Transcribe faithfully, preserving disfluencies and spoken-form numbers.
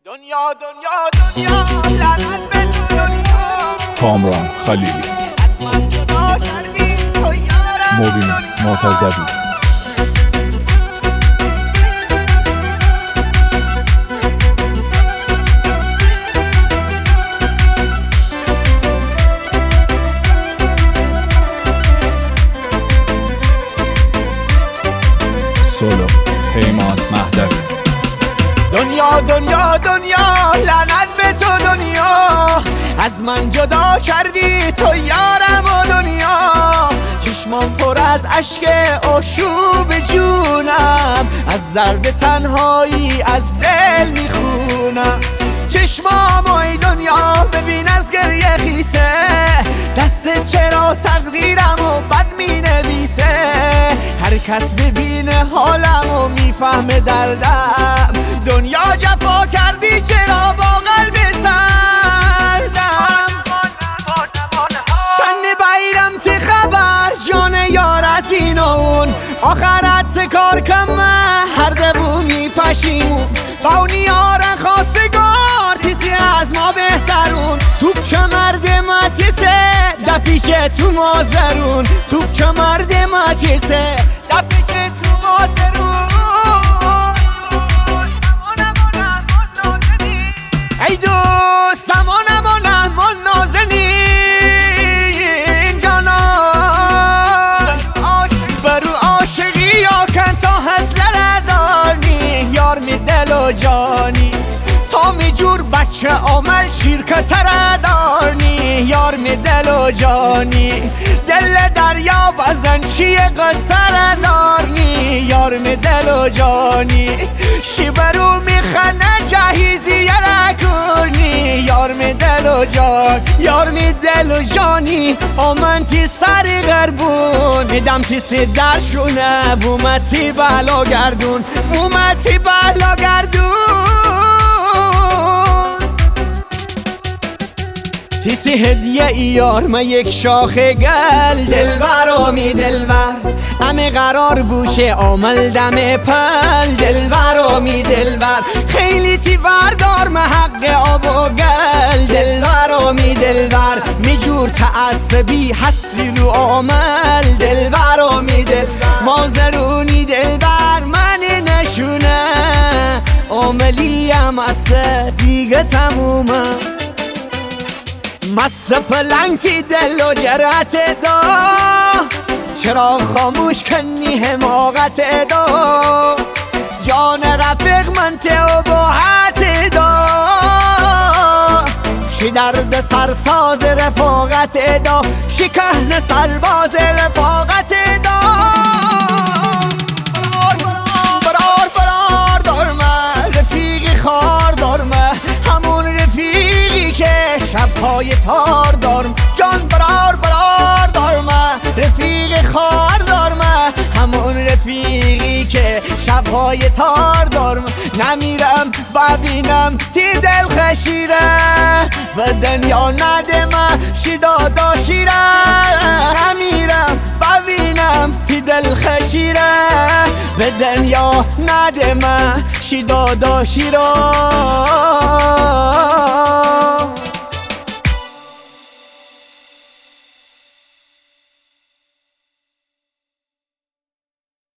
دنیا دنیا دنیا لعنت به تو دنیا. کامران خلیلی، از من جدا کردی تو یارم مبین معتزدی. سولو پیمان مهدوی. دنیا دنیا دنیا لعنت به تو دنیا. از من جدا کردی تو یارم و دنیا. چشمام پر از اشک آشوب جونم، از درد تنهایی از دل میخونم. چشمام ای دنیا ببین از گریه خیسه، دست چرا تقدیرم و بد می نویسه. هر کس ببینه حالم و میفهمه دردم. دنیا جفا کردی چرا با قلب سردم. چند بایرم تی خبر جان یارت این و اون، آخرت کار کم هر دبو می پشیمون. باونی آرن خواستگار تیسی از ما بهترون. توپ چه مرد ماتیسه دپیچه تو مازرون. توپ چه مرد ماتیسه دپیچه تو مازرون. ای دوستم آنم آنم آن نازنین جانا، برو عاشقی یا کن تا هست دردانی. یار می دل و جانی تا می جور بچه عمل شیرکه تردانی. یار می دل و جانی دل دریا بزن چیه قصر دارنی. یار می دل و جانی شیبرو می خنه جهیزی یرکونی. یار می دل و جان یار می دل و جانی آمن تی سر غربون. میدم تی سی درشونه بومتی بلا گردون. بومتی بلا گردون. تیسی هدیه ای یار ما یک شاخ گل. دلبر آمی دلبر همه قرار بوشه آمل دم پل. دلبر آمی دلبر خیلی تی بردار ما حق آب و گل. دلبر آمی دلبر میجور تعصبی حسی رو آمل. دلبر آمی دل مازرونی دلبر من نشونه آملیم اصه دیگه تمومه. مس پلنگی دل و جرأت دا، چرا خاموش کنی حماقت دا. جان رفیق من ته و باحت دا، شی درد سرساز رفاقت دا. شی کهن سرباز رفاقت دا. برار برار دارمه رفیقی خار دارمه، همون رفیقی که شبهای تار دارم. جان برار برار دارمه رفیق خار دارمه، همون رفیقی که شبهای تار دارم. نمیرم ببینم تی دل خشیره، و دنیا ندمه شیدادا شیره. نمیرم ببینم تی دل خشیره، به دنیا ندمه شیدادا شیره.